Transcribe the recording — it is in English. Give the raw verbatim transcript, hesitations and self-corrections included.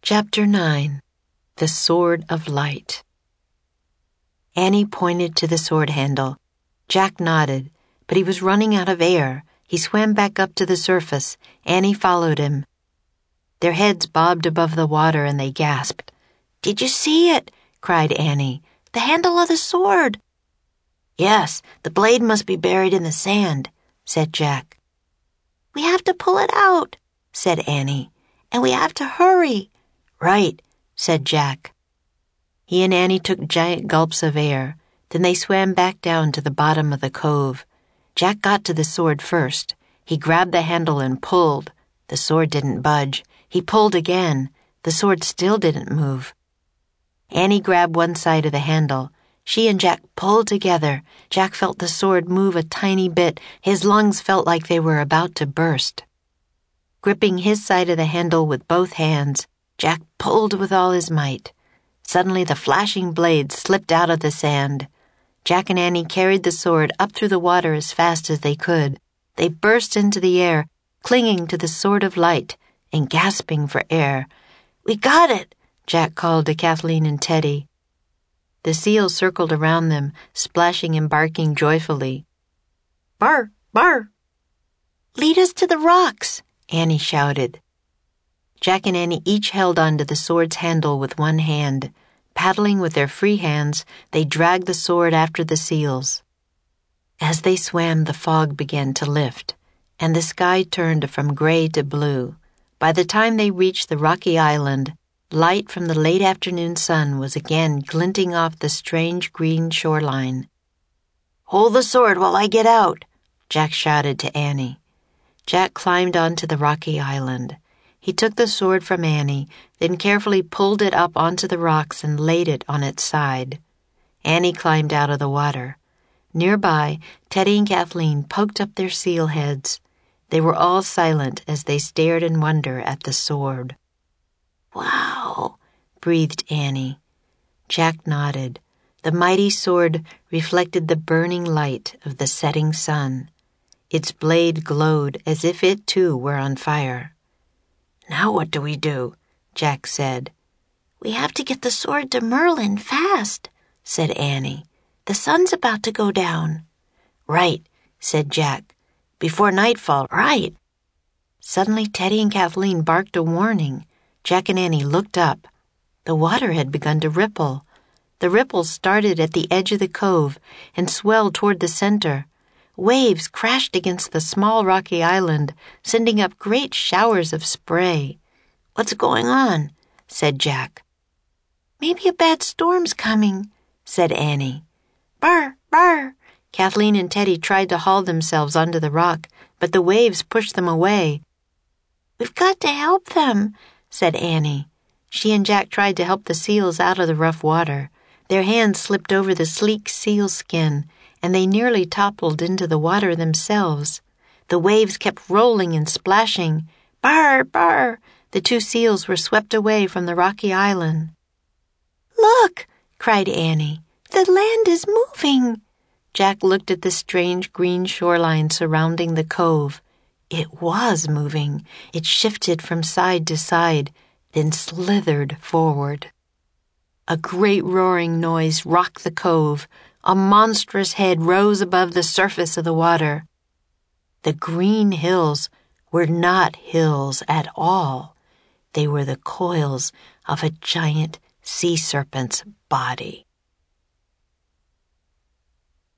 Chapter nine. The Sword of Light. Annie pointed to the sword handle. Jack nodded, but he was running out of air. He swam back up to the surface. Annie followed him. Their heads bobbed above the water and they gasped. "Did you see it?" cried Annie. "The handle of the sword." "Yes, the blade must be buried in the sand," said Jack. "We have to pull it out," said Annie. "And we have to hurry." "Right," said Jack. He and Annie took giant gulps of air. Then they swam back down to the bottom of the cove. Jack got to the sword first. He grabbed the handle and pulled. The sword didn't budge. He pulled again. The sword still didn't move. Annie grabbed one side of the handle. She and Jack pulled together. Jack felt the sword move a tiny bit. His lungs felt like they were about to burst. Gripping his side of the handle with both hands, Jack pulled with all his might. Suddenly the flashing blade slipped out of the sand. Jack and Annie carried the sword up through the water as fast as they could. They burst into the air, clinging to the sword of light and gasping for air. "We got it!" Jack called to Kathleen and Teddy. The seals circled around them, splashing and barking joyfully. "Barr! Barr!" "Lead us to the rocks!" Annie shouted. Jack and Annie each held onto the sword's handle with one hand. Paddling with their free hands, they dragged the sword after the seals. As they swam, the fog began to lift, and the sky turned from gray to blue. By the time they reached the rocky island, light from the late afternoon sun was again glinting off the strange green shoreline. "Hold the sword while I get out," Jack shouted to Annie. Jack climbed onto the rocky island. He took the sword from Annie, then carefully pulled it up onto the rocks and laid it on its side. Annie climbed out of the water. Nearby, Teddy and Kathleen poked up their seal heads. They were all silent as they stared in wonder at the sword. "Wow," breathed Annie. Jack nodded. The mighty sword reflected the burning light of the setting sun. Its blade glowed as if it too were on fire. "Now what do we do?" Jack said. "We have to get the sword to Merlin fast," said Annie. "The sun's about to go down." "Right," said Jack. "Before nightfall, right." Suddenly Teddy and Kathleen barked a warning. Jack and Annie looked up. The water had begun to ripple. The ripples started at the edge of the cove and swelled toward the center. Waves crashed against the small rocky island, sending up great showers of spray. "What's going on?" said Jack. "Maybe a bad storm's coming," said Annie. "Barr! Barr!" Kathleen and Teddy tried to haul themselves onto the rock, but the waves pushed them away. "We've got to help them," said Annie. She and Jack tried to help the seals out of the rough water. Their hands slipped over the sleek seal skin, and they nearly toppled into the water themselves. The waves kept rolling and splashing. "Barr! Barr!" The two seals were swept away from the rocky island. "Look!" cried Annie. "The land is moving." Jack looked at the strange green shoreline surrounding the cove. It was moving. It shifted from side to side, then slithered forward. A great roaring noise rocked the cove. A monstrous head rose above the surface of the water. The green hills were not hills at all. They were the coils of a giant sea serpent's body.